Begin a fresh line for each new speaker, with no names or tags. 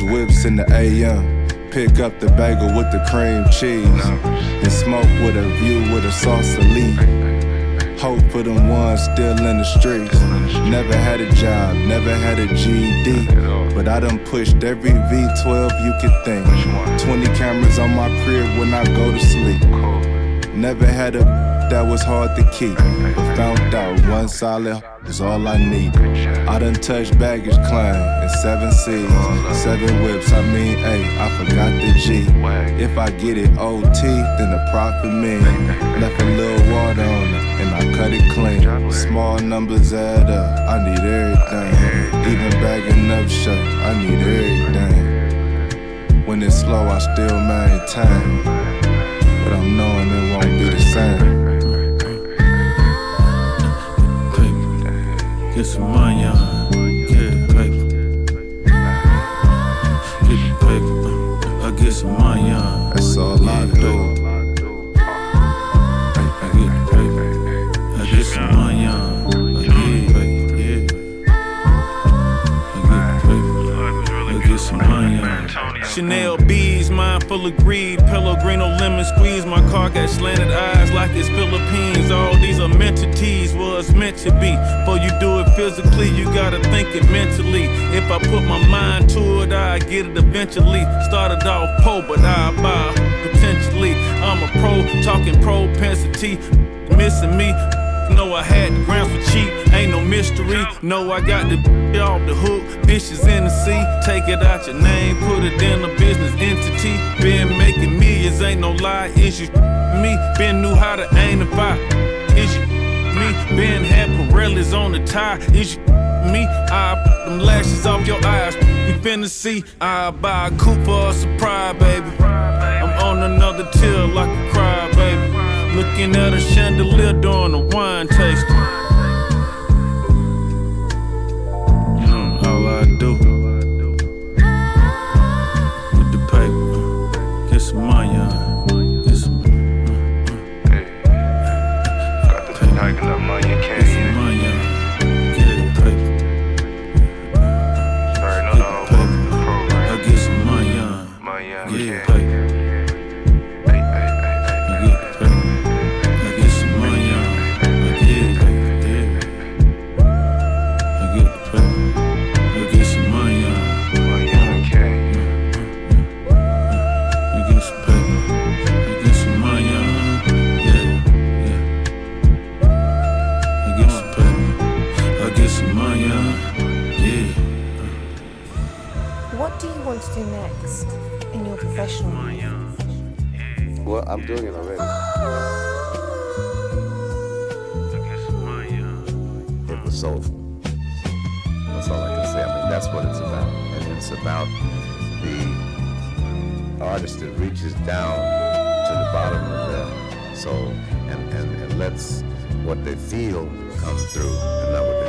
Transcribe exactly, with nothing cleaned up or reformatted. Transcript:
Switch whips in the A M. Pick up the bagel with the cream cheese. And smoke with a view with a sauce elite. Hope for them ones still in the streets. Never had a job, never had a G E D. But I done pushed every V twelve you could think. twenty cameras on my crib when I go to sleep. Never had a that was hard to keep. But found out one solid is all I need. I done touched baggage claim in seven C's. Seven whips, I mean, ayy, I forgot the G. If I get it O T, then the profit mean. Left a little water on it, and I cut it clean. Small numbers add up, I need everything. Even bagging up shit, I need everything. When it's slow, I still maintain. But I'm knowing it won't be the same.
Get some money on, get the paper. Get the paper, I get some money on.
That's all I do.
I get the paper, I get some money on. I get the paper, yeah. I get the paper, I get some money on. Chanel beads, mind full of greed. Pellegrino lemon squeeze. My car got slanted eyes like it's Philippines. All these are meant to tease, was meant to be. Before you do it physically, you gotta think it mentally. If I put my mind to it, I get it eventually. Started off poor, but I buy potentially. I'm a pro, talking propensity. Missing me. Know I had the grams for cheap, ain't no mystery. Know I got the off the hook, fishes in the sea. Take it out your name, put it in a business entity. Been making millions, ain't no lie. Is you me? Been knew how to aim the fire. Is you me? Been had Pirellis on the tie. Is you me? I put them lashes off your eyes. We finna see. I buy a coupe for a surprise, baby. I'm on another tier like a cry, baby. Looking at a chandelier during a wine tasting. You know all I do with the paper, get some money on, get some.
Hey, got the paper, got money, you can't eat it.
Money on, get the paper.
Sorry, no, no, no.
I get some money on,
money on,
get the
yeah.
paper.
To do next in your professional life?
Well, I'm doing it already. It was soulful. That's all I can say. I mean, that's what it's about. And it's about the artist that reaches down to the bottom of their soul and, and, and lets what they feel come through and not what